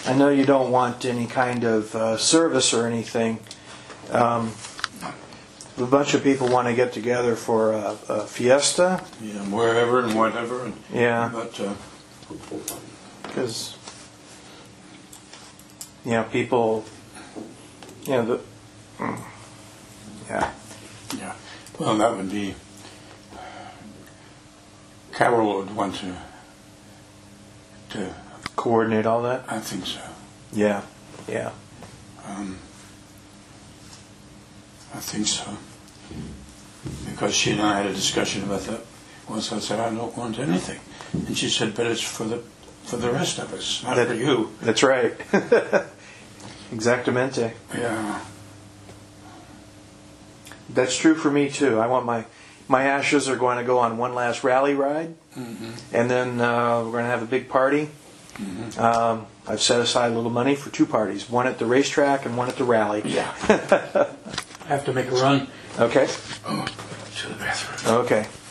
I know you don't want any kind of service or anything. A bunch of people want to get together for a fiesta. Yeah, wherever and whatever. Yeah. But Because, people, yeah. yeah, well, that would be. Carol would want to Coordinate all that? I think so. Yeah. I think so. Because she and I had a discussion about that. Once I said, I don't want anything. And she said, but it's for the rest of us, not for you. That's right. Exactamente. Yeah. That's true for me too. I want my ashes are going to go on one last rally ride, and then we're going to have a big party. I've set aside a little money for 2 parties, one at the racetrack and one at the rally. Yeah. I have to make a run. Okay. To the bathroom. Okay.